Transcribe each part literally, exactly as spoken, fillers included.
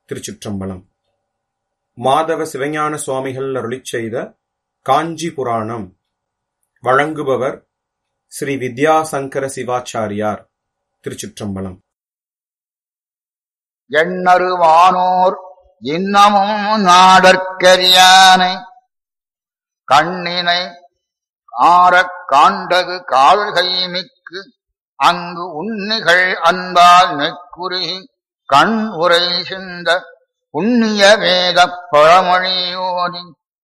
திருச்சிற்றம்பலம். மாதவ சிவஞான சுவாமிகள் அருளிச் செய்த காஞ்சி புராணம். வழங்குபவர் ஸ்ரீ வித்யாசங்கர சிவாச்சாரியார். திருச்சிற்றம்பலம். எண்ணருவானோர் இன்னமும் நாடற்கரியானை கண்ணினை ஆரக் காண்டகு கால்கை மிக்கு அங்கு உன்னிகள் அன்பால் நெக்குருகி கண் உரை சிந்த புண்ணிய வேத பழமொழியோதி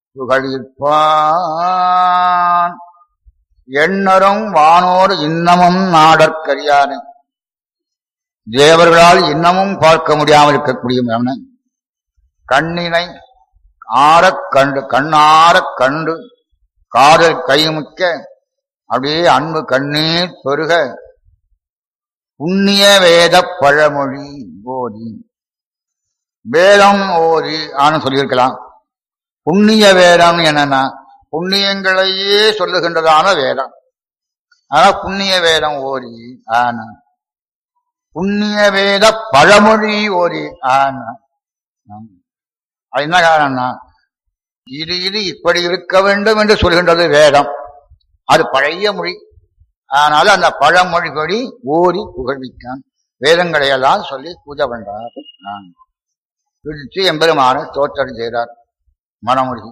புகழிற்பான். எண்ணரும் வானோர் இன்னமும் நாடற்கரியானை, தேவர்களால் இன்னமும் பார்க்க முடியாமல் இருக்கக்கூடிய கண்ணினை ஆறக் கண்டு கண்ணாரக் கண்டு காதல் கைமுக்க அப்படியே அன்பு கண்ணீர் பெருக புண்ணிய வேத பழமொழி ஓதி, வேதம் ஓதி ஆனு சொல்லியிருக்கலாம். புண்ணிய வேதம் என்னன்னா புண்ணியங்களையே சொல்லுகின்றதான வேதம். ஆனா புண்ணிய வேதம் ஓதி ஆன புண்ணிய வேத பழமொழி ஓதி ஆன அது என்ன காரணம்னா, இது இது இப்படி இருக்க வேண்டும் என்று சொல்கின்றது வேதம். அது பழைய மொழி. ஆனால் அந்த பழமொழிபடி ஓதி புகழ்விக்கான் வேதங்களையெல்லாம் சொல்லி பூஜை பண்றார். பிடிச்சு எம்பெருமான தோற்றம் செய்கிறார். மனமொழி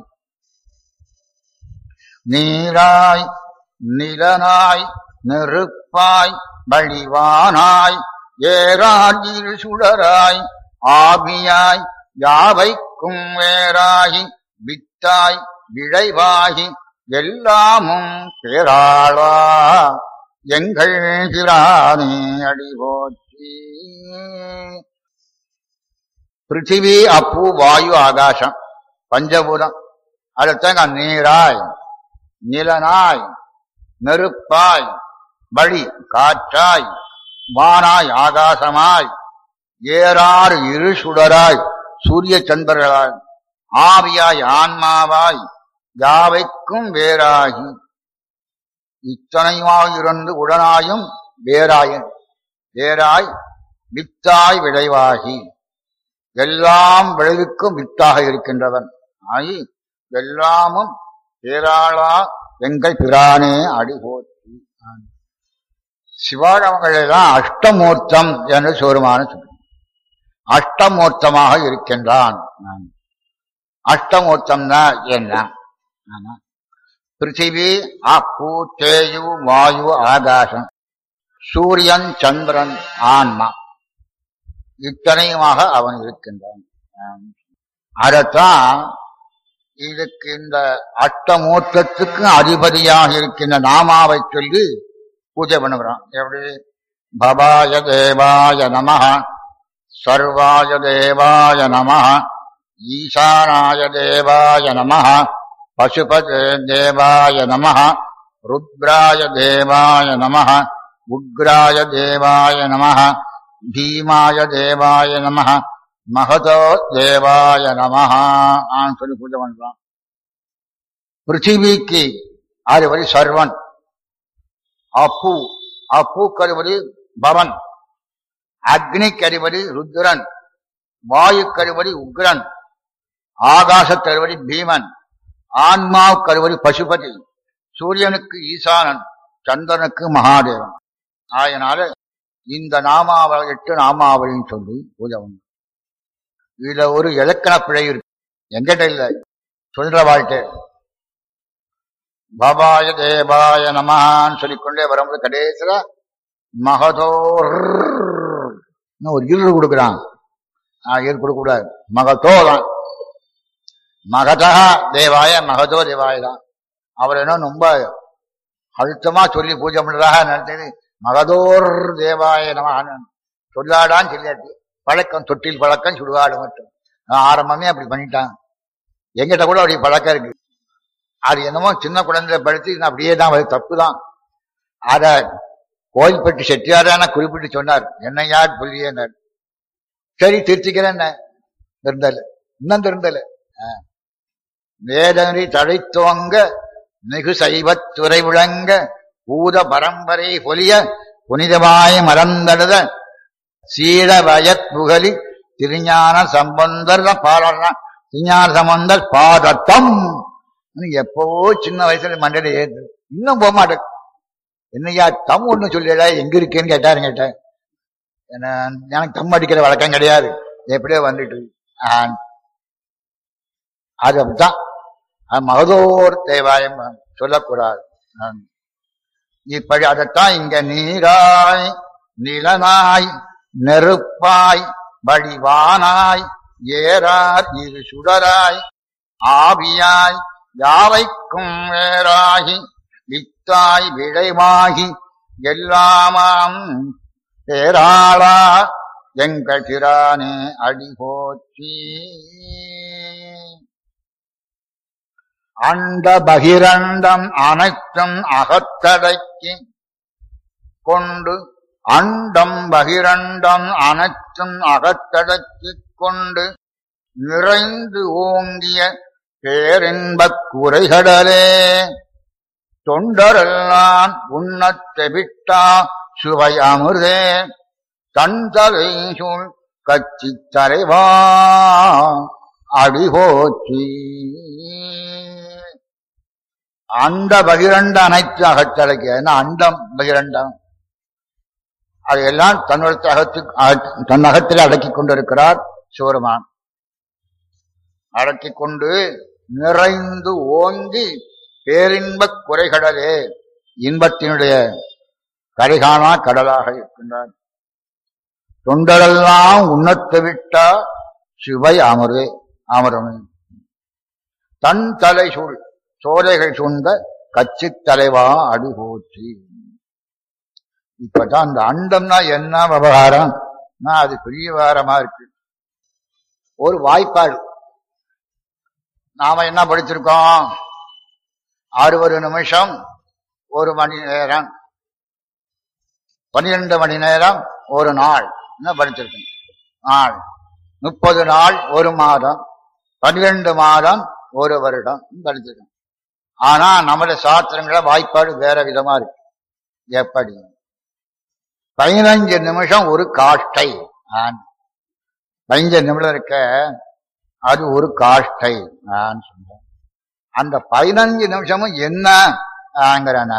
நீராய் நிலனாய் நெருப்பாய் வழிவானாய் ஏராஜில் சுடராய் ஆவியாய் யாவைக்கும் வேறாகி வித்தாய் விளைவாகி எல்லாமும் பேராளா எங்கள் பிரானே அடிபோற்றி. பிருத்திவி அப்பு வாயு ஆகாசம் பஞ்சபூதம். அடுத்தங்க நீராய் நிலனாய் நெருப்பாய் வழி காற்றாய் வானாய் ஆகாசமாய் ஏறாறு இரு சுடராய் சூரிய சந்திரர்களாய் ஆவியாய் ஆன்மாவாய் யாவைக்கும் வேறாகி இத்தனையுமாக இருந்து உடனாயும் வேறாயின் வேறாய் வித்தாய் விளைவாகி எல்லாம் விளைவுக்கும் வித்தாக இருக்கின்றவன் ஆகி எல்லாமும் பேராளா எங்கள் பிரானே அடிபோற்றி. சிவாழவங்களெல்லாம் அஷ்டமூர்த்தம் என்று சோருமான சொல்லி அஷ்டமூர்த்தமாக இருக்கின்றான். அஷ்டமூர்த்தம்னா என்ன? பிருத்திவி அப்பு தேயு வாயு ஆகாசம் சூரியன் சந்திரன் ஆன்மா இத்தனையுமாக அவன் இருக்கின்றான். அதத்தான் இதுக்கு இந்த அஷ்டமூர்த்தத்துக்கு அதிபதியாக இருக்கின்ற நாமாவை சொல்லி பூஜை பண்ணுகிறான். எப்படி? பவாய தேவாய நமஹ, சர்வாய தேவாய நமஹ, ஈசானாய தேவாய நமஹ, பசுபதே தேவாய நமஹ, ருத்ராய தேவாய நமஹ, உக்ராய தேவாய நமஹ, பீமாய தேவாய நமஹ, மகதோ தேவாய நமஹ சொல்லி பூஜை பண்றான். பிருத்திவிக்கு அதுபடி சர்வன், அப்பு அப்பு கருவடி பவன், அக்னி கருவடி ருத்ரன், வாயு கருவடி உக்ரன், ஆகாச கருவடி பீமன், ஆன்மா கருவடி பசுபதி, சூரியனுக்கு ஈசானன், சந்திரனுக்கு மகாதேவன். ஆயனால இந்த நாமாவளி எட்டு நாமாவளின்னு சொல்லி பூஜை பண்ண. இதுல ஒரு இலக்கண பிழை இருக்கு, எங்கிட்ட இல்லை, சொல்ற வாழ்க்கை. பவாய தேவாய நமஹான்னு சொல்லிக்கொண்டே வரும்போது கடைசியில மகதோர் ஒரு இரு கொடுக்குறான். இரு கொடுக்க கூடாது, மகதோ தான். மகதா தேவாய மகதோ தேவாய தான். அவர் என்ன ரொம்ப அழுத்தமா சொல்லி பூஜை பண்றதாக நினைச்சது. மகதோர் தேவாய நமஹான்னு சொல்லாடான்னு சொல்லியாச்சு. பழக்கம் தொட்டில் பழக்கம் சுடுகாடு மட்டும் ஆரம்பமே அப்படி பண்ணிட்டான். எங்கிட்ட கூட அப்படி பழக்கம் இருக்கு. அது என்னமோ சின்ன குழந்தைய படிச்சு அப்படியே தான் தப்பு தான். அத கோயில்பட்டி செட்டியாரான குறிப்பிட்டு சொன்னார். என்ன யார் சொல்லியேன்னார். சரி திருச்சிக்கிறேன் இருந்தல இன்னும் இருந்தல வேதனை தழைத்துவங்க மிகு சைவத்துறை விளங்க பூத பரம்பரை பொலிய புனிதமாய் மறந்தழுத சீட வயத் புகழி திருஞான சம்பந்தர் பாடுறான். திருஞான சம்பந்தர் பாதத்தம் எப்போ சின்ன வயசுல மண்டையில ஏற்று இன்னும் போக மாட்டேன். என்னையா தம் ஒண்ணு சொல்லிடா எங்க இருக்கேன்னு கேட்டாரு. கேட்டேன் எனக்கு தம் அடிக்கிற வழக்கம் கிடையாது, எப்படியோ வந்துட்டு அது அப்படித்தான். மகதோர் தேவாயம் சொல்லக்கூடாது. இப்படி அதைத்தான் இங்க நீராய் நிலனாய் நெருப்பாய் வடிவானாய் ஏறார் இரு சுடராய் ஆவியாய் யாவைக்கும் வேறாகி வித்தாய் விளைவாகி எல்லாமாம் பேராளா எங்கள் திரானே அடிபோற்றி. அண்ட பகிரண்டம் அனைத்தும் அகத்தடக்கி கொண்டு அண்டம் பகிரண்டம் அனைத்தும் அகத்தடக்கி கொண்டு நிறைந்து ஓங்கிய பேரின்பக் குறைகடலே தொண்டரெல்லாம் உண்ணத்தை விட்டா சுவை அமிர்தே தந்தலை சூழ் கட்சி தலைவா அடிபோற்றி. அண்ட பகிரண்ட அனைத்து அகத்தடக்கி அண்டம் பகிரண்டம் அதையெல்லாம் தன்னுடைய அகத்து தன் அகத்திலே அடக்கிக் கொண்டிருக்கிறார் சிவருமான். அடக்கிக் கொண்டு நிறைந்து ஓங்கி பேரின்பக் குறைகடலே இன்பத்தினுடைய கரைகாணா கடலாக இருக்கின்றார். தொண்டரெல்லாம் உண்ணத்தை விட்டா சிவை அமரே அமரமே தன் தலை சூழ் சோலைகள் சூழ்ந்த கட்சி தலைவா அடிபோற்றி. இப்பதான் அந்த அண்டம்னா என்ன விவகாரம், அது பெரிய விவகாரமா இருக்கு. ஒரு வாய்ப்பாடு. நாம என்ன படிச்சிருக்கோம், அறுபது நிமிஷம் ஒரு மணி நேரம், பன்னிரண்டு மணி நேரம் ஒரு நாள் என்ன படிச்சிருக்கோம். நாள் முப்பது நாள் ஒரு மாதம், பன்னிரண்டு மாதம் ஒரு வருடம் படிச்சிருக்கோம். ஆனா நம்முடைய சாஸ்திரங்கள வாய்ப்பாடு வேற விதமா இருக்கு. எப்படி? பதினஞ்சு நிமிஷம் ஒரு காஷ்டை. பதினஞ்சு நிமிடம் இருக்க அது ஒரு காஷ்டை நான் சொல்றேன். அந்த பதினஞ்சு நிமிஷமும் என்னங்கிறன,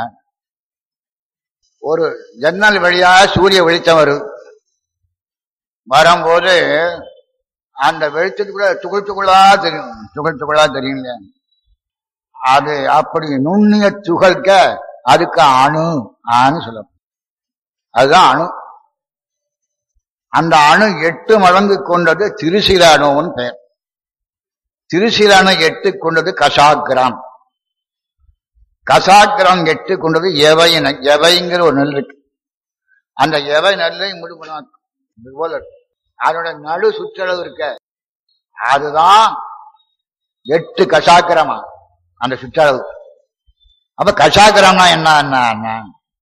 ஒரு ஜன்னல் வழியா சூரிய வெளிச்சம் வரும். வரும்போது அந்த வெளிச்சத்துக்குள்ள துகள் துகளா தெரியும், துகள் துகளா தெரியுங்க. அது அப்படி நுண்ணிய துகள்க அதுக்கு அணு ஆன்னு சொல்லணும். அதுதான் அணு. அந்த அணு எட்டு மடங்கு கொண்டது திருசில அணுன்னு பெயர். திருசில அணு எட்டு கொண்டது கசாகிராம். கசாகிராம் எட்டு கொண்டது எவை எவைங்கிற ஒரு நெல் இருக்கு. அந்த எவை நெல்லை முழுமனாக்கும் போல அதோட நடு சுற்றளவு இருக்க அதுதான் எட்டு கசாகிரமா அந்த சுற்றளவு. அப்ப கசாகிரம்னா என்ன?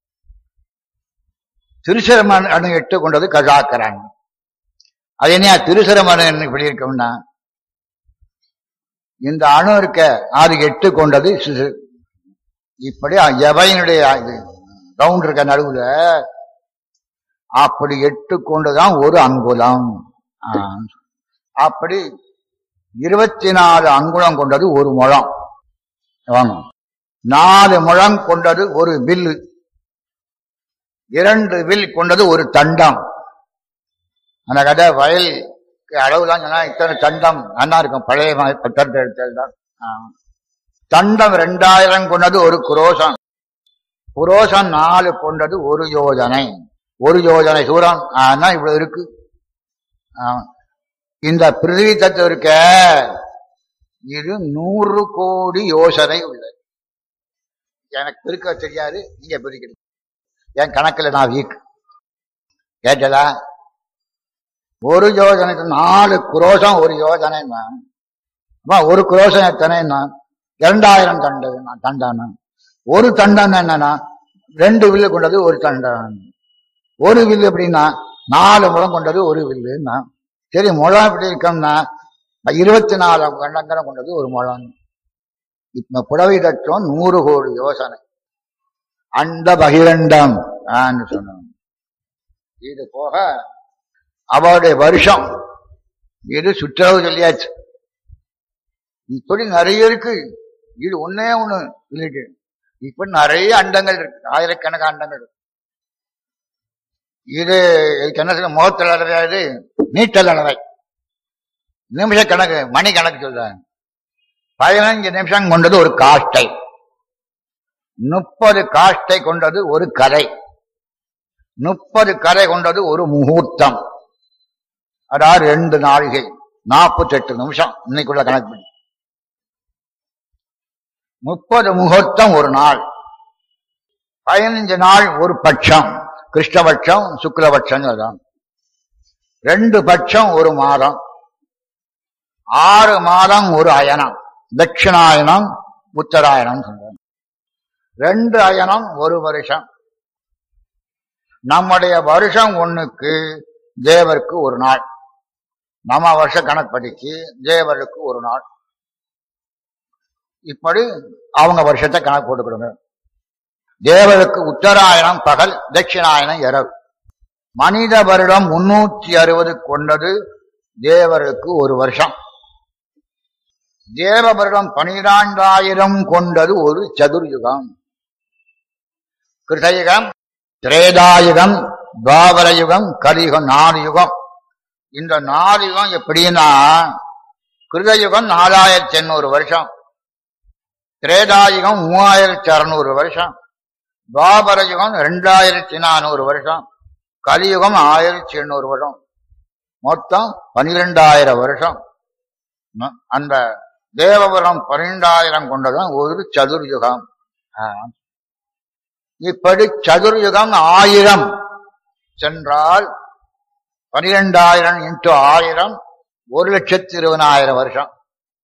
திருசிரமன் அணு எட்டு கொண்டது கசாகிரம். அது என்ன திருசிரமணு இப்படி இருக்கும்னா, இந்த அணு இருக்க அது எட்டு கொண்டது இப்படி எவையினுடைய ரவுண்ட் இருக்க நடுவுல அப்படி எட்டு கொண்டுதான் ஒரு அங்குலம். அப்படி இருபத்தி நாலு அங்குலம் கொண்டது ஒரு முழம். நாலு முழம் கொண்டது ஒரு வில்லு. இரண்டு வில் கொண்டது ஒரு தண்டம். அந்த கதை வயல் அளவுலாம் சொன்னா இத்தனை தண்டம் நல்லா இருக்கும். பழைய பத்திரத்தை எடுத்ததுதான். தண்டம் ரெண்டாயிரம் கொண்டது ஒரு குரோசம். குரோசம் நாலு கொண்டது ஒரு யோஜனை. ஒரு யோஜனை தூரம் ஆனா இவ்வளவு இருக்கு. இந்த பிருத்திவி தத்துவம் இருக்க இது நூறு கோடி யோசனை உள்ளது. எனக்கு பிரிக்க தெரியாது, நீங்க பிரிக்கணும். என் கணக்குல நான் வீக் கேட்டதா? ஒரு யோஜனைக்கு நாலு குரோசம் ஒரு யோஜனை. ஒரு குரோசம் எத்தனைன்னா இரண்டாயிரம் தண்டு தண்டான. ஒரு தண்டம் என்னன்னா ரெண்டு வில்லு கொண்டது ஒரு தண்டம். ஒரு வில்லு எப்படின்னா நாலு முழம் கொண்டது ஒரு வில்லுன்னா. சரி, முழம் எப்படி இருக்கோம்னா இருபத்தி நாலு கண்டங்கரம் கொண்டது ஒரு முழம். இப்ப புடவை தத்துவம் நூறு கோடி யோசனை. அண்ட பகிரண்டம் சொன்னோம். இது போக அவருடைய வருஷம் இது சுற்றளவு சொல்லியாச்சு. இப்படி நிறைய இருக்கு. இது ஒன்னே ஒண்ணு இருக்கு. இப்ப நிறைய அண்டங்கள் இருக்கு, ஆயிரக்கணக்கான அண்டங்கள் இருக்கு. இது இதுக்கு என்ன சொல்ல, முகத்தல் அளவை, இது நீட்டல் அளவை, நிமிஷ கணக்கு, மணி கணக்கு சொல்றாங்க. பதினஞ்சு நிமிஷம் கொண்டது ஒரு காஷ்டை, முப்பது காஷ்டை கொண்டது ஒரு கரை, முப்பது கரை கொண்டது ஒரு முகூர்த்தம். அதாவது ரெண்டு நாழிகை, நாற்பத்தி எட்டு நிமிஷம் இன்னைக்குள்ள கணக்கு பண்ணி. முப்பது முகூர்த்தம் ஒரு நாள், பதினஞ்சு நாள் ஒரு பட்சம், கிருஷ்ணபட்சம் சுக்லபட்சம். ரெண்டு பட்சம் ஒரு மாதம், ஆறு மாதம் ஒரு அயனம், தட்சிணாயனம் உத்தராயணம் சொல்றாங்க. ரெண்டு அயனம் ஒரு வருஷம். நம்முடைய வருஷம் ஒண்ணுக்கு தேவருக்கு ஒரு நாள், நம்ம வருஷ கணக்குப்படிக்கு தேவருக்கு ஒரு நாள். இப்படி அவங்க வருஷத்தை கணக்கு போட்டுக்கிடுங்க. தேவருக்கு உத்தராயணம் பகல், தட்சிணாயனம் இரவு. மனித வருடம் முன்னூத்தி அறுபது கொண்டது தேவருக்கு ஒரு வருஷம். தேவ வருடம் பனிரெண்டாயிரம் கொண்டது ஒரு சதுர்யுகம். கிருதயுகம், திரேதாயுகம், துவாபர யுகம், கலியுகம், நாலு யுகம். இந்த நாலு யுகம் எப்படின்னா, கிருதயுகம் நாலாயிரத்தி எண்ணூறு வருஷம், திரேதாயுகம் மூவாயிரத்தி அறுநூறு வருஷம், துவாபர யுகம் ரெண்டாயிரத்தி நானூறு வருஷம், கலியுகம் ஆயிரத்தி எண்ணூறு வருஷம். மொத்தம் பனிரெண்டாயிரம் வருஷம். அந்த தேவபுரம் பன்னிரெண்டாயிரம் கொண்டதான் ஒரு சதுர்யுகம். இப்படி சதுர்யுகம் ஆயிரம் சென்றால் பனிரெண்டாயிரம் இன்ட்டு ஆயிரம் ஒரு லட்சத்தி இருபதாயிரம் வருஷம்.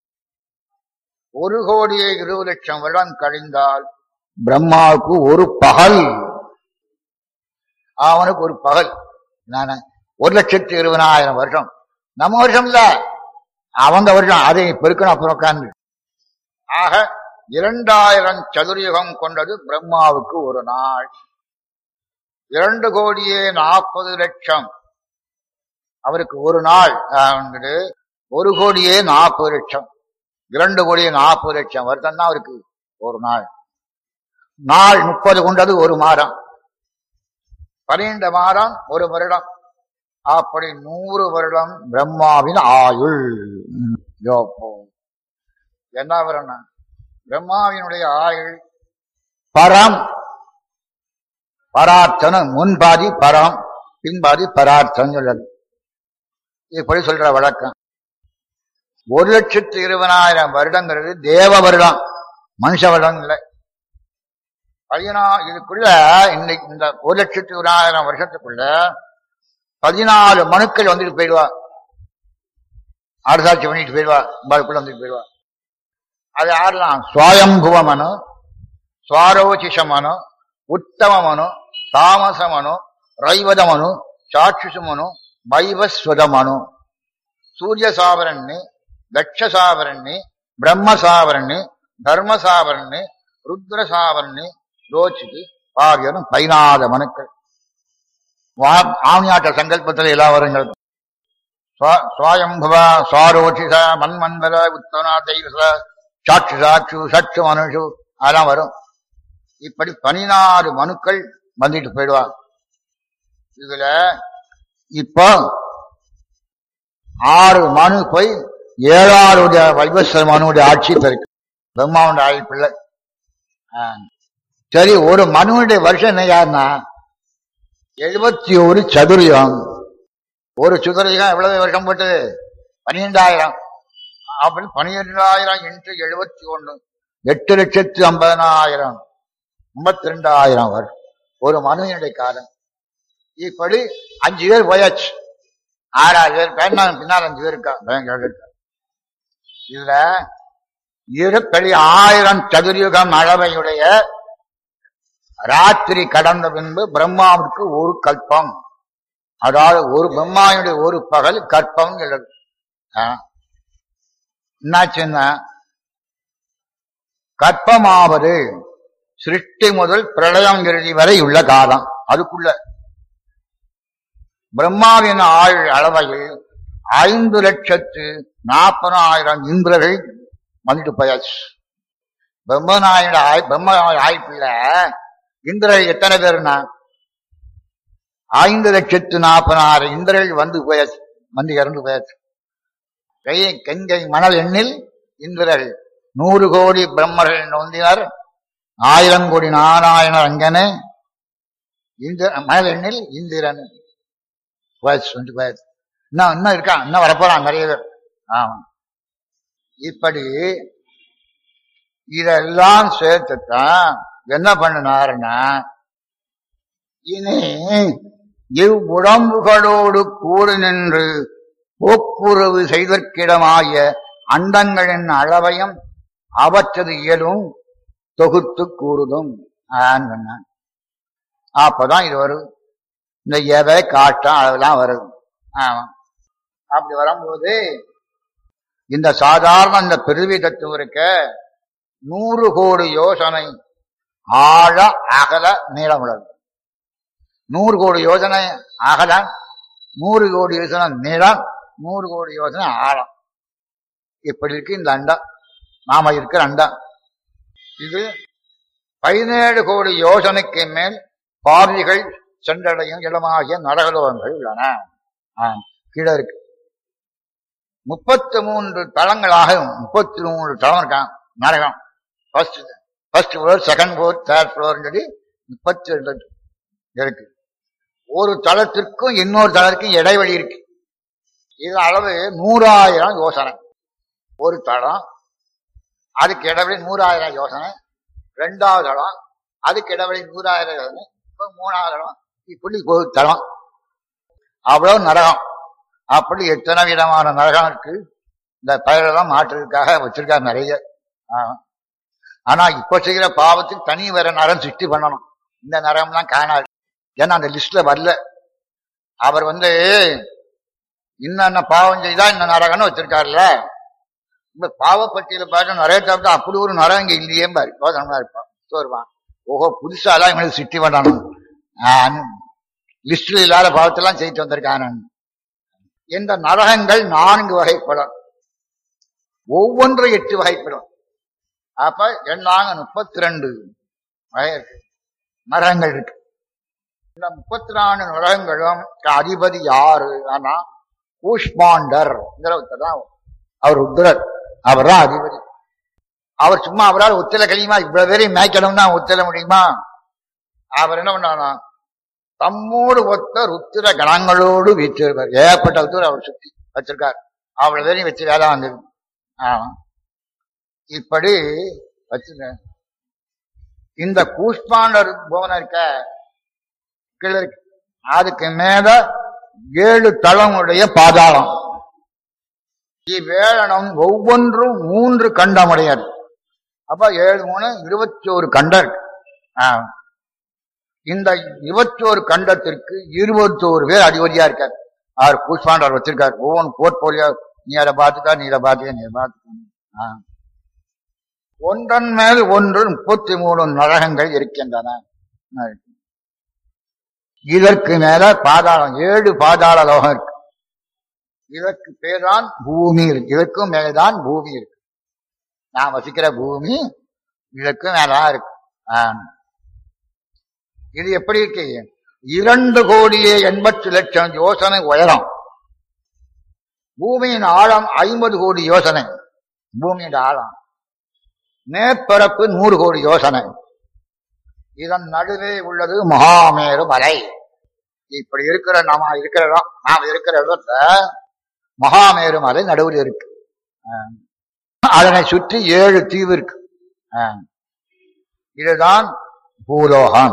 ஒரு கோடியே இருபது லட்சம் வருடம் கழிந்தால் பிரம்மாவுக்கு ஒரு பகல், அவனுக்கு ஒரு பகல். ஒரு லட்சத்தி இருபதாயிரம் வருஷம் நம்ம வருஷம் இல்ல, அவங்க வருஷம். அதை பெருக்கணும் அப்புறம் உட்கார்ந்து. ஆக இரண்டாயிரம் சதுர்யுகம் கொண்டது பிரம்மாவுக்கு ஒரு நாள். இரண்டு கோடியே நாற்பது லட்சம் அவருக்கு ஒரு நாள். ஒரு கோடியே நாற்பது லட்சம், இரண்டு கோடியே நாற்பது லட்சம் வருஷம் தான் அவருக்கு ஒரு நாள். நாள் முப்பது கொண்டது ஒரு மாதம், பன்னிரண்டு மாதம் ஒரு வருடம். அப்படி நூறு வருடம் பிரம்மாவின் ஆயுள். யோப்போ என்ன வரணும், பிரம்மாவினுடைய ஆயுள் பரம் பரார்த்தனம். முன்பாதி பரம், பின்பாதி பரார்த்தம் சொல்றது. இப்படி சொல்ற வழக்கம். ஒரு லட்சத்து இருபதாயிரம் வருடங்கிறது தேவ வருடம், மனுஷ வருடம் இல்லை. பதினா இதுக்குள்ள இன்னைக்கு இந்த ஒரு லட்சத்து இருபதாயிரம் வருஷத்துக்குள்ள பதினாலு மனுக்கள் வந்துட்டு போயிடுவா, ஆறுசாட்சி பண்ணிட்டு போயிடுவா, பாருக்குள்ள வந்துட்டு போயிடுவா. அது யாரெல்லாம்? சுவாயம்புவ மனு, சுவாரோசிஷ மனு, உத்தம மனு, தாமச மனு, ரைவத மனு, சாட்சுசு மனு, வைவஸ்வத மனு. சூரிய சாவரண்ணி, தட்ச சாவரண்ணி, பிரம்ம சாவரண்ணி, தர்ம சாவரண்ணி, ருத்ர சாவரண்ணி, ரோச்சிக்கு பாவியரும் பதினாலு மனுக்கள். ஆவணியாட்ட சங்கல்பத்தில் எல்லா வருங்கள். சுவாயம்புவ, சுவாரோசிஷ, மன்மந்தர, உத்தனா, தெய்வச, சாட்சு சாட்சு, சச்சு மனுஷு, அதெல்லாம் வரும். இப்படி பதினாறு மனுக்கள் வந்துட்டு போயிடுவாங்க. இதுல இப்போ ஆறு மனு போய் ஏழாறுடைய வைவஸ்வர மனுடைய ஆட்சி பெருக்கு, பிரம்மாவுடைய ஆட்சி பிள்ளை. சரி, ஒரு மனுடைய வருஷம் என்ன யாருன்னா எழுபத்தி ஒரு சதுர்யுகம். ஒரு சதுர்யுகம் எவ்வளவு வருஷம் போட்டது? பன்னிரெண்டாயிரம். அப்படி பனிரெண்டாயிரம் இன்ட்டு எழுபத்தி ஒண்ணு, எட்டு லட்சத்து ஐம்பதனாயிரம், ஐம்பத்தி ரெண்டாயிரம் வரும் ஒரு மனுவினுடைய காலம். இப்படி அஞ்சு பேர் போயாச்சு. ஆறாறு பேர் பேர் பின்னால் அஞ்சு பேர் இருக்கா. இதுல இருபடி ஆயிரம் சதுர்யுகம் அளவையுடைய ராத்திரி கடந்த பின்பு பிரம்மாவுக்கு ஒரு கல்பம், அதாவது ஒரு பிரம்மாவுடைய ஒரு பகல் கற்பம் எழுது. என்னாச்சுன்னா, கற்பமாவது சிருஷ்டி முதல் பிரளயம் இறுதி வரை உள்ள காலம். அதுக்குள்ள பிரம்மாவின் ஆள் அளவையில் ஐந்து லட்சத்து நாற்பதாயிரம் இந்திரர்கள் வந்துட்டு போயாச்சு. பிரம்மநாயனோட பிரம்ம ஆய்ப்புல இந்திரர்கள் எத்தனை பேருனா ஐந்து லட்சத்து நாற்பதாயிரம் இந்திரர்கள் வந்து போயாச்சு, வந்து இறந்து போயாச்சு. கையை கங்கை மணல் எண்ணில் இந்திரர்கள் நூறு கோடி பிரம்மர்கள் நோந்தினார், ஆயிரம் கோடி நாராயணர் அங்கனே இந்திர மணல் எண்ணில் இந்திரன் போயாச்சு, வந்து போயாச்சு. இன்னும் இன்னும் இருக்கான், இன்னும் வரப்போறான் நிறைய பேர். ஆமா, இப்படி இதெல்லாம் சேர்த்துத்தான் என்ன பண்ணினாருன்னா, இனி இவ்வுடம்புகளோடு கூறு நின்று போக்குறவு செய்தற்கிடமாகிய அண்டங்களின் அளவையும் அவற்றது இயலும் தொகுத்து கூறுதும். அப்பதான் இது வரும், இந்த எவை காட்டம் அதெல்லாம் வருது. ஆமா, அப்படி வரும்போது இந்த சாதாரண இந்த பிரிவி தத்துவம் இருக்க நூறு கோடி யோசனை ஆழ அகல நீளம் உள்ளது. நூறு கோடி யோசனை அகல, நூறு கோடி யோசனை நீளம், நூறு கோடி யோசனை ஆழம். இப்படி இருக்கு இந்த அண்டம், நாம இருக்கிற அண்டம். இது பதினேழு கோடி யோசனைக்கு மேல் பாவிகள் சென்றடையும் இடமாகிய நரகலோகங்கள் உள்ளன. கீழே இருக்கு முப்பத்தி மூன்று தளங்களாக, முப்பத்தி மூன்று தளம் இருக்கான் நரகம். First first floor, second floor, third floor சொல்லி முப்பத்தி ரெண்டு இருக்கு. ஒரு தளத்திற்கும் இன்னொரு தளத்திற்கும் இடைவெளி இருக்கு. இது அளவு நூறாயிரம் யோசனை. ஒரு தளம் அதுக்கு இடைவெளி நூறாயிரம் யோசனை, ரெண்டாவது தளம் அதுக்கு இடைவெளி நூறாயிரம் யோசனை, மூணாவது தளம், இப்படி ஒரு தளம். அவ்வளவு நரகம். அப்படி எத்தனை விதமான நரகம் இருக்கு. இந்த பெயரெல்லாம் மாற்றுறதுக்காக வச்சிருக்காரு நிறைய. ஆனா இப்ப செய்கிற பாவத்துக்கு தனி வேற நரம் சிருஷ்டி பண்ணணும். இந்த நரகம்லாம் காணாது, ஏன்னா அந்த லிஸ்ட்ல வரல. அவர் வந்து இன்னென்ன பாவம் செய்தா இந்த நரகம்னு வச்சிருக்காருல்ல. இந்த பாவப்பட்டியல பார்த்து நிறைய தவிர்த்து அப்படி ஒரு நரகம் இங்க இல்லையே பாரு, யோசனமா இருப்பான் வருவான். ஓஹோ, புதுசாலாம் இவனுக்கு சிருஷ்டி பண்ணணும், லிஸ்ட்ல இல்லாத பாவத்தெல்லாம் செய்து வந்திருக்கான். இந்த நரகங்கள் நான்கு வகைப்படும், ஒவ்வொன்றும் எட்டு வகைப்படும். அப்ப எண்ணாங்க முப்பத்தி ரெண்டு வகை இருக்கு, நரகங்கள் இருக்கு. இந்த முப்பத்தி நாலு நரகங்களும் அதிபதி யாரு? ஆனா கூஷ்மாண்டர் தான் அவர் உத்தரர், அவர் தான் அதிபதி. அவர் சும்மா அவரால் ஒத்தல கழியுமா? இவ்வளவு பேரையும் மேய்க்கணும் தான் ஒத்தல முடியுமா? அவர் என்ன பண்ணானா, தம்மோடு ஒத்த ருத்திர கணங்களோடு வீற்றிருப்பார். ஏகப்பட்ட உத்தரர் அவர் சுத்தி வச்சிருக்கார், அவ்வளவு பேரையும் வச்சு வேலை வந்தது. ஆமா, இப்படி வச்சுங்க. இந்த கூஷ்மாண்டர் போன இருக்க கீழே இருக்கு, அதுக்கு மேல ஏழு தளமுடைய பாதாளம். இவ்வேழனம் ஒவ்வொன்றும் மூன்று கண்டமுடையது. அப்ப ஏழு மூணு இருபத்தி ஒரு கண்டம் இருக்கு. இந்த இருபத்தி ஒரு கண்டத்திற்கு இருபத்தி ஒரு பேர் அதிபதியா இருக்கார். அவர் கூஷ்மாண்டர் வச்சிருக்காரு. ஒவ்வொன்று போர்ட்போலியோ, நீ அதை பார்த்துக்கா, நீ இதை பார்த்துக்க, நீ பார்த்துக்க. ஒன்றன் மேல் ஒன்று முப்பத்தி மூணு நரகங்கள் இருக்கின்றன. இதற்கு மேல பாதாளம், ஏழு பாதாள லோகம் இருக்கு. இதற்கு பேர்தான் பூமி இருக்கு. இதற்கும் மேலதான் பூமி இருக்கு. நான் வசிக்கிற பூமி இதற்கு மேலதான் இருக்கு. இது எப்படி இருக்கு? இரண்டு கோடியே எண்பத்தி லட்சம் யோசனை உயரம். பூமியின் ஆழம் ஐம்பது கோடி யோசனை. பூமியின் ஆழம். மேற்பரப்பு நூறு கோடி யோசனை. இதன் நடுவே உள்ளது மகாமேரு மலை. இப்படி இருக்கிற நாம இருக்கிற இடம், நாம இருக்கிற இடத்துல மகாமேரு மலை நடுவில் இருக்கு. அதனை சுற்றி ஏழு தீவு இருக்கு. இதுதான் பூலோகம்.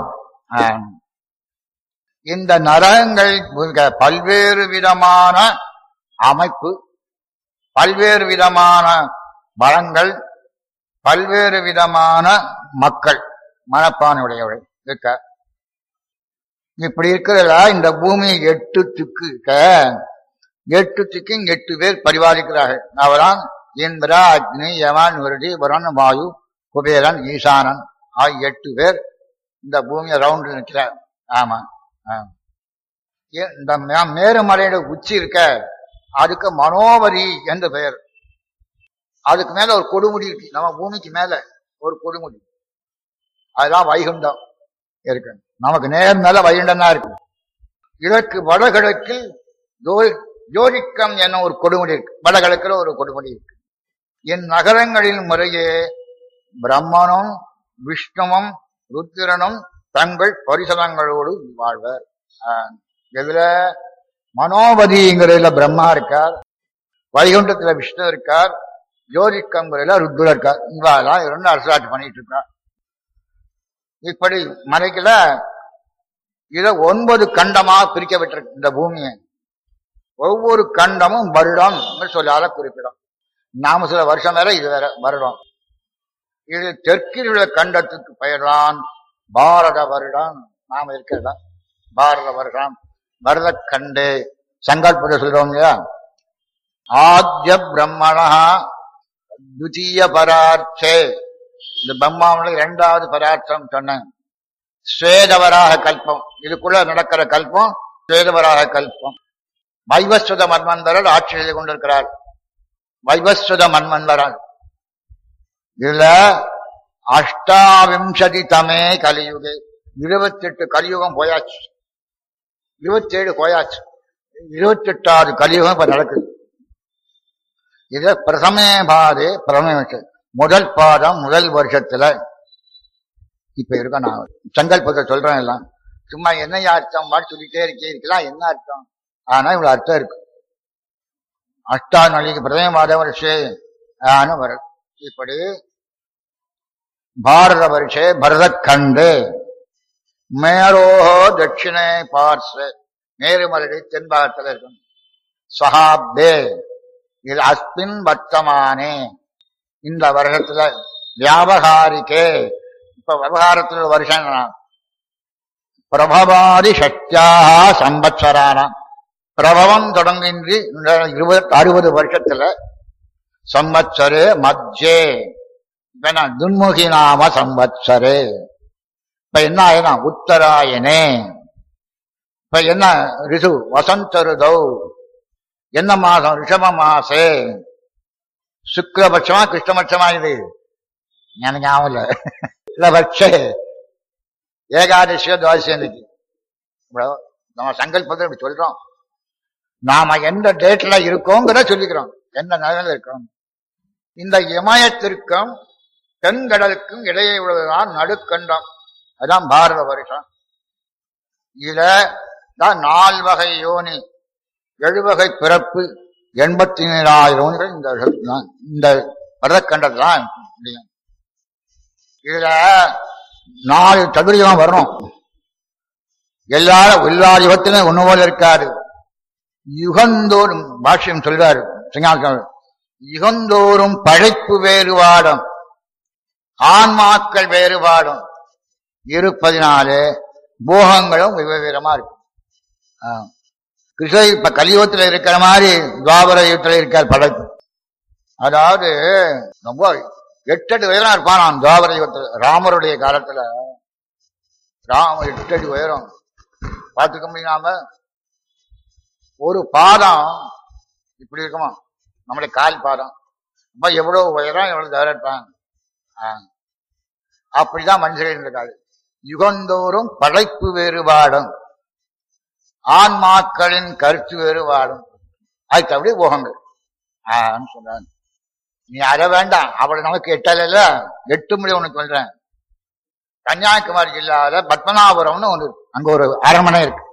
இந்த நரகங்கள் பல்வேறு விதமான அமைப்பு, பல்வேறு விதமான வளங்கள், பல்வேறு விதமான மக்கள் மனப்பானுடையவர்கள் இருக்க. இப்படி இருக்கிறதா இந்த பூமி எட்டு திக்கு இருக்க. எட்டு திக்கு எட்டு பேர் பரிபாலிக்கிறார்கள். அவரான் இந்திரா, அக்னி, யமன், விருடி, வருண், வாயு, குபேரன், ஈசானன் ஆகிய எட்டு பேர் இந்த பூமியை ரவுண்டு நிற்கிறார். ஆமா, இந்த மேருமலையோட உச்சி இருக்க, அதுக்கு மனோவரி என்று பெயர். அதுக்கு மேல ஒரு கொடுமுடி இருக்கு, நம்ம பூமிக்கு மேல ஒரு கொடுமுடி, அதுதான் வைகுண்டம் இருக்கு. நமக்கு நேர் மேல வைகுண்டம் தான் இருக்கு. இதற்கு வடகிழக்கில் ஜோதிக்கம் என்ன ஒரு கொடுமுடி இருக்கு, வடகிழக்கில் ஒரு கொடுமுடி இருக்கு. என் நகரங்களின் முறையே பிரம்மனும் விஷ்ணுவும் ருத்திரனும் தங்கள் பரிசலங்களோடு வாழ்வர். இதுல மனோபதிங்கிறதுல பிரம்மா இருக்கார், வைகுண்டத்துல விஷ்ணு இருக்கார், ஜோதிக்கங்கிறதுல ருத்ரர் இருக்கார். இவாதான் இரண்டு அரசாட்சி பண்ணிட்டு இருக்கார். இப்படி மலைக்குல இத ஒன்பது கண்டமா பிரிக்கப்பட்டிருக்கு இந்த பூமியை. ஒவ்வொரு கண்டமும் வருடம் சொல்லால குறிப்பிடும். நாம சில வருஷம் வேற, இது வேற வருடம். இது தெற்கில் உள்ள கண்டத்துக்கு பெயர்தான் பாரத வருடம். நாம இருக்கிறதா பாரத வருடம், பரத கண்டே சங்கல்பத்தை சொல்றோம் இல்லையா. ஆத்ய பிரம்மணா துதிய பரார்த்தே, இந்த பிரம்மாவுடைய இரண்டாவது பரார்த்தம் சொன்னேன். ஸ்வேதவராக கல்பம், இதுக்குள்ள நடக்கிற கல்பம் ஸ்வேதவராக கல்பம். வைவஸ்வத மன்வந்தரர் ஆட்சி செய்து கொண்டிருக்கிறார். வைவஸ்வத மன்வந்தரர் இதுல அஷ்டாவிம்சதி தமே கலியுகே, இருபத்தி எட்டு கலியுகம் போயாச்சு, இருபத்தி ஏழு போயாச்சு, இருபத்தி எட்டாவது கலியுகம் இப்ப நடக்குது. இத பிரசமே பாதே பிரமே முதல் பாதம் முதல் வருஷத்துல இப்ப இருக்க. நான் சங்கல்பத்தை சொல்றேன் எல்லாம் சும்மா என்னையா அர்த்தம் மாதிரி சொல்லிட்டே இருக்கே இருக்கலாம், என்ன அர்த்தம்? ஆனா இவ்வளவு அர்த்தம் இருக்கு. அஷ்டா நாளைக்கு பிரதம மாத வருஷே வர இப்படி பாரத வருஷே பரத கண்டு மேரோஹோ தட்சிணே பார்ஸ்வே, மேருமலடி தென்பாகத்தில் இருக்கும். சஹாப்தே இது அஸ்மின் வர்த்தமானே, இந்த வருஷத்துல வியாபகாரிக்கே, இப்ப விவகாரத்துல வருஷம் பிரபவாதி சக்தியாக சம்பத்சரான, பிரபவம் தொடங்கின்றி இருபத்தி அறுபது வருஷத்துல சம்பத்சரே மத்தியே துன்முகி நாம சம்பத்சரே. இப்ப என்ன ஆயினா உத்தராயணே, இப்ப என்ன ரிசு வசந்த ருதௌ, என்ன மாசம் ரிஷப மாசே, சுக்லபட்சமா கிருஷ்ணபட்சமா, இது எனக்கு ஞாபகம் இல்ல, பட்சே ஏகாதசியோ துவாதசியம். நம்ம சங்கல்பத்தை இப்படி சொல்றோம். நாம எந்த டேட்ல இருக்கோங்கிற சொல்லிக்கிறோம், எந்த நிலையில இருக்கோம். இந்த இமயத்திற்கும் தென்கடலுக்கும் இடையே உள்ளதுதான் நடுக்கண்டம், அதுதான் பாரத வருஷம். இதுல தான் நால்வகை யோனி, எழுவகை பிறப்பு, எண்பத்தி ஏழாயிரம் இந்த இந்த பரதக்கண்டத்தான் முடியும். இதுல நாலு தகுதியும் வரணும். எல்லாரும் எல்லா யுகத்திலும் ஒண்ணு போல இருக்காரு. யுகந்தோறும் பாஷ்யம் சொல்றாரு சிங்காசம், யுகந்தோறும் படைப்பு வேறுபாடும் ஆன்மாக்கள் வேறுபாடும் இருப்பதினாலே போகங்களும் விவரமா இருக்கும். கிருஷ்ண இப்ப கலியுகத்துல இருக்கிற மாதிரி துவாபர யுகத்துல இருக்கார் படைப்பு. அதாவது ரொம்ப எட்டடி உயரம் இருப்பான் துவாபர யுகத்துல. ராமருடைய காலத்துல ராம எட்டடி உயரம் பார்த்துக்க முடியாம, ஒரு பாதம் இப்படி இருக்குமா, நம்முடைய கால் பாதம். அப்ப எவ்வளவு உயரம், எவ்வளவு தவறான். அப்படிதான் மனுஷர்கள் இருக்காது. யுகந்தோறும் படைப்பு வேறுபாடும் ஆன்மாக்களின் கருத்து வேறுபாடும், அதுக்கு அப்படியே போகங்கள் சொல்றாங்க. நீ அற வேண்டாம், அவளை நமக்கு எட்டல, எட்டு மணி ஒண்ணு சொல்றேன். கன்னியாகுமரி ஜில்லால பத்மநாபுரம்னு ஒண்ணு, அங்க ஒரு அரண்மனை இருக்கு,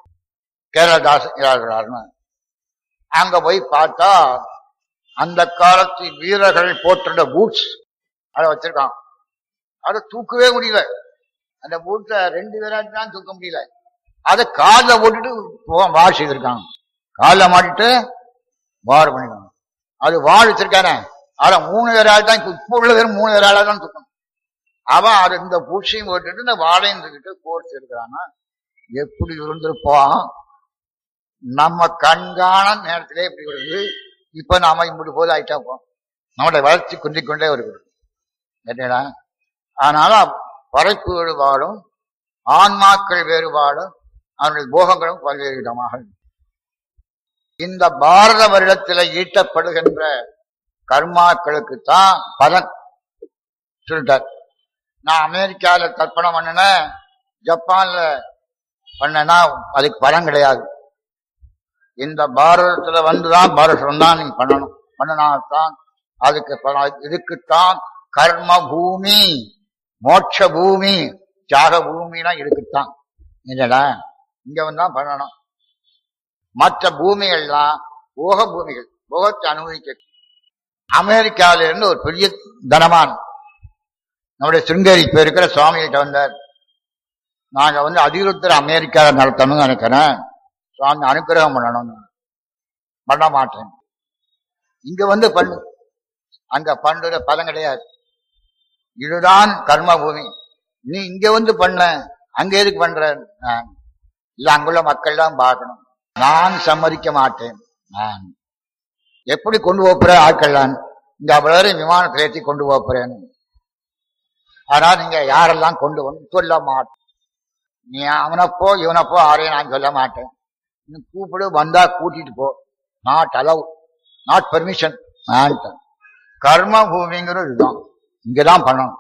கேரளதாசன். அங்க போய் பார்த்தா அந்த காலத்து வீரர்கள் போட்டிருந்த பூட்ஸ் அதை வச்சிருக்கான். அதை தூக்கவே முடியல, அந்த பூட்ஸ ரெண்டு பேராட்டு தான் தூக்க முடியல. அதை காலில் போட்டுட்டு வாஷ் செய்திருக்காங்க, காலில் மாட்டிட்டு வார் பண்ணிருக்காங்க. அது வாழ் வச்சிருக்கானே, அதை மூணு பேரால் தான், இப்ப உள்ள பேரும் மூணு பேரால தான் தூக்கணும். அவன் அது இந்த பூச்சியும் போட்டுட்டு இந்த வாழையும் தூக்கிட்டு கோர்ஸ் இருக்கிறாங்க. எப்படி இருந்திருப்போம், நம்ம கண்காண நேரத்திலே இப்படி வருது. இப்ப நாம இப்படி போது ஆயிட்டா போம், நம்முடைய வளர்ச்சி குந்திக் கொண்டே வருகிறது. அதனால படைப்பு வேறுபாடும் ஆன்மாக்கள் வேறுபாடும் அவனுடைய போகங்களும் பல்வேறு விதமாக. இந்த பாரத வருடத்தில் ஈட்டப்படுகின்ற கர்மாக்களுக்குத்தான் பலன் சொல்லிட்டார். நான் அமெரிக்கால கற்பனை பண்ணன, ஜப்பான்ல பண்ணனா அதுக்கு பலன் கிடையாது. இந்த பாரதத்துல வந்துதான் பாரதம் தான் நீங்க பண்ணணும். பண்ணனால்தான் அதுக்கு பலன். இதுக்குத்தான் கர்ம பூமி, மோட்ச பூமி, தியாக பூமினா இதுக்குத்தான். இல்லடா இங்க வந்தான் பண்ணணும். மற்ற பூமிகள்லாம் போக பூமிகள், போகத்தை அனுபவிக்க. அமெரிக்காவில இருந்து ஒரு பெரிய தனமான் நம்முடைய சிருங்கேரி இப்ப இருக்கிற சுவாமிகிட்ட வந்தார். நாங்க வந்து அதிருத்தர் அமெரிக்காவில் நடத்தணும்னு நினைக்கிறேன், சுவாமி அனுக்கிரகம் பண்ணணும். பண்ண மாட்டேன். இங்க வந்து பண்ணு, அங்க பண்ற பலன் கிடையாது. இதுதான் கர்ம பூமி. நீ இங்க வந்து பண்ண, அங்க எதுக்கு பண்ற? இல்ல அங்குள்ள மக்கள் தான் பார்க்கணும். நான் சம்மதிக்க மாட்டேன். நான் எப்படி கொண்டு போற ஆட்கள் தான் இங்க அவ்வளவு விமானத்தில் ஏற்றி கொண்டு போறேன். ஆனா நீங்க யாரெல்லாம் கொண்டு வந்து சொல்ல மாட்டேன். நீ அவனப்போ இவனப்போ ஆரையும் நான் சொல்ல மாட்டேன். நீ கூப்பிடு, வந்தா கூட்டிட்டு போ. Not allow, not permission. கர்ம பூமிங்கிறது இதுதான், இங்கதான் பண்ணணும்.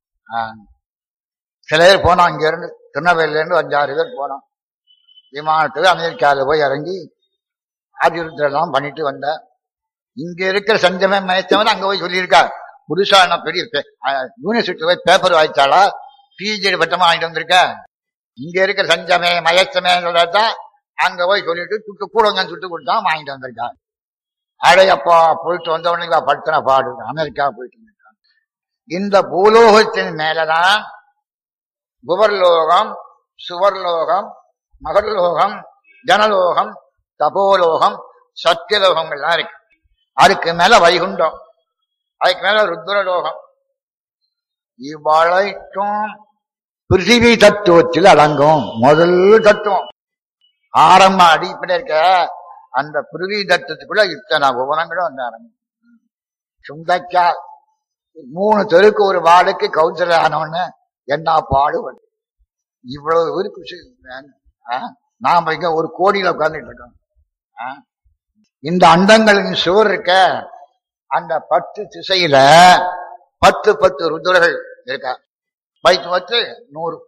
சில பேர் போனோம், இங்க இருந்து திருநெல்வேலியில இருந்து அஞ்சாறு பேர் போனோம் விமானத்துக்கு. அமெரிக்காவில் போய் இறங்கி ஆதிருத்தெல்லாம் பண்ணிட்டு வந்த. இங்க இருக்கிற சஞ்சமே மயத்தவன் அங்க போய் சொல்லியிருக்கா. புதுசா என்ன பெரிய யூனிவர்சிட்டி போய் பேப்பர் வாய்ச்சாளா, பிஹெச்டி பட்டமா வாங்கிட்டு வந்திருக்க. இங்க இருக்கிற சஞ்சமே மயத்தமே சொல்றதான் அங்க போய் சொல்லிட்டு சுட்டு கூட சுட்டு கொடுத்தான் வாங்கிட்டு வந்திருக்கா. அடையப்பா போயிட்டு வந்த உடனே படுத்தின பாடு. அமெரிக்கா போயிட்டு வந்திருக்கான். இந்த பூலோகத்தின் மேலதான் குபர்லோகம், சுவர்லோகம், மகர்லோகம், ஜனலோகம், தபோலோகம், சத்தியலோகம் எல்லாம் இருக்கு. அதுக்கு மேல வைகுண்டம், அதுக்கு மேல ருத்ரலோகம். இவ்வளைக்கும் பிருத்திவி தத்துவத்தில் அடங்கும். முதல் தத்துவம் ஆரம்ப அடிப்படை இருக்க அந்த பிருத்திவி தத்துவத்துக்குள்ள இத்தனை உபனங்களும் வந்து அடங்கும். சுந்தக்கா மூணு தெருக்கு ஒரு வாளுக்கு கவுன்சிலர் ஆனவன்னு என்ன பாடுபடு. இவ்வளவு இருக்கு. நாம இங்க ஒரு கோடியில உட்கார்ந்துட்டு இருக்கோம். இந்த அண்டங்களின் சுவர் இருக்க அந்த பத்து திசையில பத்து பத்து ருத்ரர்கள் இருக்கா. பைத்து பத்து நூறு.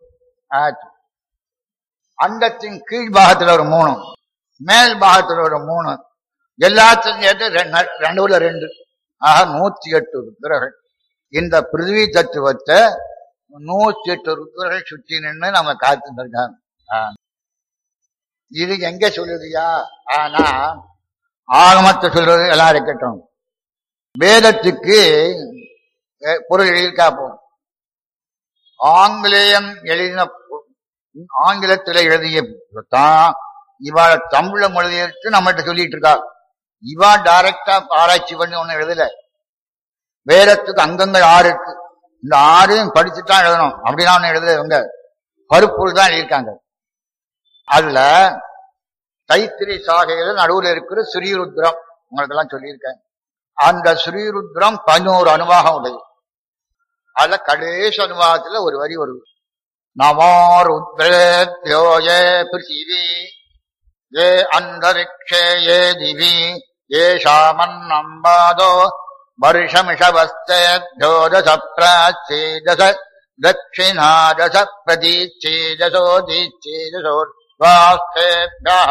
அண்டத்தின் கீழ் பாகத்துல ஒரு மூணு, மேல் பாகத்துல ஒரு மூணு, எல்லாத்தையும் சேர்த்து ரெண்டு ரெண்டு, ஆக நூத்தி எட்டு ருத்ரர்கள். இந்த பிருத்திவி தத்துவத்தை நூத்தி எட்டு ருத்ரர்கள் சுற்றி நின்று நம்ம காத்துட்டு இருக்காங்க. இது எங்க சொல்லுதியா? ஆனா ஆகமத்தை சொல்றது எல்லாம் இருக்கட்டும். வேதத்துக்கு பொருள் எழுதியிருக்கா போ. ஆங்கிலேயம் எழுதின ஆங்கிலத்தில் எழுதிய தான் இவாள தமிழ மொழியிட்டு நம்மகிட்ட சொல்லிட்டு இருக்கா. இவா டைரக்டா ஆராய்ச்சி பண்ணி ஒண்ணு எழுதல. வேதத்துக்கு அங்கங்கள் ஆறு இருக்கு. இந்த ஆறையும் படிச்சுதான் எழுதணும் அப்படின்னா ஒண்ணு எழுதல. இவங்க பருப்பொருள் தான் எழுதியிருக்காங்க. அதுல தைத்திரி சாகையில நடுவில் இருக்கிற ஸ்ரீருத்ரம் உங்களுக்கு எல்லாம் சொல்லியிருக்கேன். அந்த ஸ்ரீருத்ரம் பதினோரு அனுவாகம் உடையது. அதுல கடைசி அனுவாகத்துல ஒரு வரி வருது. நவாருத்ரோ ஏ பிருத்திவி ஏ அந்தரிக்ஷே ஏ திவி ஏ சாமன்னம்பாதோ வருஷமிஷவஸ்தேதோதச பிராச்சேதச தட்சிணாதச பிரதீச்சேதசோ தீச்சேதசோ வாஸ்தேப்யஹ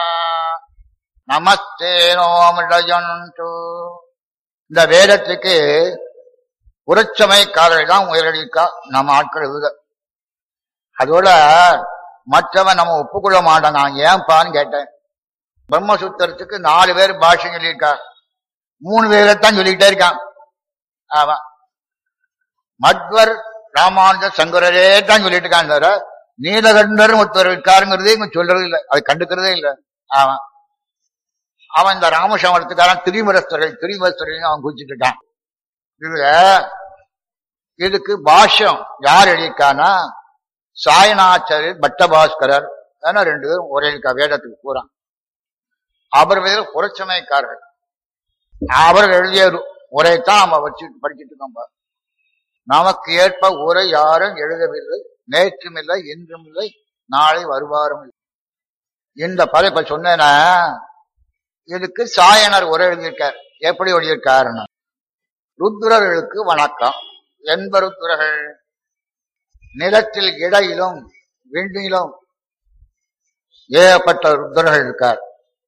நமஸ்தே நோமிடயந்து. இந்த வேதத்துக்கு உரச்சமயக்காரர்கள் தான் உயரடிக்கா நம்ம ஆட்கள் எழுத. அதோட மற்றவன் நம்ம ஒப்புக்கொள்ள மாட்டான். நான் ஏன்பான்னு கேட்டேன். பிரம்மசூத்திரத்துக்கு நாலு பேர் பாஷ்யம் சொல்லியிருக்கா, மூணு பேரைத்தான் சொல்லிக்கிட்டே இருக்கான். ஆமா, மத்வர் ராமானுஜ சங்கரரே தான் சொல்லிட்டு இருக்கான். தவிர நீலகண்டர் ஒருத்தர் இருக்காருங்கிறதே இங்க சொல்றது இல்லை, அதை கண்டுக்கிறதே இல்லை. அவன் அவன் இந்த ராமசமரத்துக்காரன் திரிமரஸ்தர்கள் திரிமரஸ்தர்கள் அவன் குறிச்சிட்டு இருக்கான். இதுல இதுக்கு பாஷ்யம் யார் எழுதியிருக்கானா சாயனாச்சாரியர் பட்டபாஸ்கரர். ஏன்னா ரெண்டு பேரும் ஒரே இருக்கா வேதத்துக்கு பூரா. அவர் பேர் புரட்சமயக்காரர்கள். அவர் எழுதிய உரைத்தான் நம்ம வச்சு படிச்சுட்டு இருக்கோம். நமக்கு ஏற்ப உரை யாரும் எழுதவில்லை, நேற்றும் இல்லை, இன்றும் இல்லை, நாளை வருவாரும் இல்லை. இந்த பல இப்ப சொன்னேன்னா இதுக்கு சாயனர் உரை எழுதியிருக்கார். எப்படி எழுதியிருக்காருன்னு, ருத்ரர்களுக்கு வணக்கம். என்ப ருத்ரர்கள் நிலத்தில் இடையிலும் விண்ணிலும் ஏகப்பட்ட ருத்ரர்கள் இருக்கார்.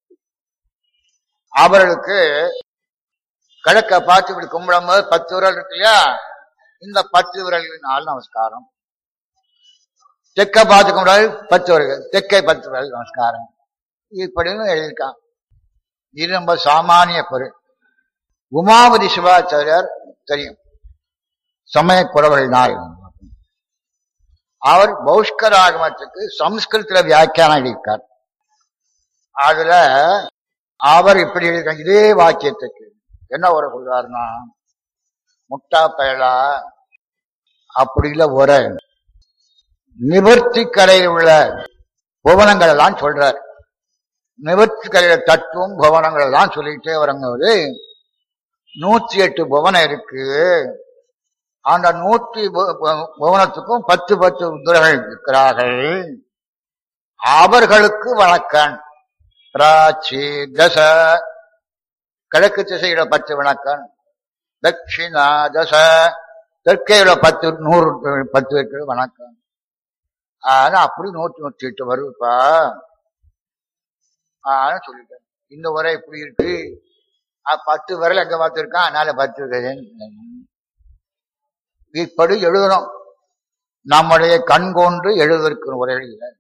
அவர்களுக்கு கிழக்க பார்த்து இப்படி கும்பிடும் போது பத்து விரல் இருக்கு இல்லையா, இந்த பத்து விரல்களினால் நமஸ்காரம். தெற்க பார்த்து கும்பிடாது பத்து விரல்கள், தெற்கை பத்து விரல் நமஸ்காரம். இப்படின்னு எழுதியிருக்கான். இது ரொம்ப சாமானிய பொருள். உமாபதி சிவாச்சாரியார் தெரியும், சமய குறவர்கள் நாயகம். அவர் பௌஷ்கராகமத்துக்கு சம்ஸ்கிருத்தில வியாக்கியானம் எழுதியிருக்கார். அதுல அவர் இப்படி எழுதியிருக்காங்க. இதே வாக்கியத்துக்கு என்ன ஒரு சொல்றாருன்னா, முட்டா பயலா அப்படி இல்ல, ஒரு நிவர்த்தி கரையில் உள்ள புவனங்கள் எல்லாம் சொல்றார். நிவர்த்தி கரையில தத்துவம் புவனங்கள் எல்லாம் சொல்லிட்டே வரம்போது நூற்றி எட்டு புவனம் இருக்கு. அந்த நூற்றி புவனத்துக்கும் பத்து பத்து ருத்ரர்கள் இருக்கிறார்கள். அவர்களுக்கு வணக்கம். பிராச்சி தச கிழக்கு திசையில பத்து வணக்கம், தட்சிணா தச தெற்கையில பத்து நூறு பத்து பேருக்கு வணக்கம். ஆனா அப்படி நூற்றி நூற்றி எட்டு வருப்பா ஆனா சொல்லிட்டேன். இந்த உரை இப்படி இருக்கு, பத்து விரல் எங்க பார்த்துருக்கான், அதனால பத்து இப்படி எழுதணும். நம்முடைய கண் கொண்டு எழுதுவதற்கு உரை இல்லை.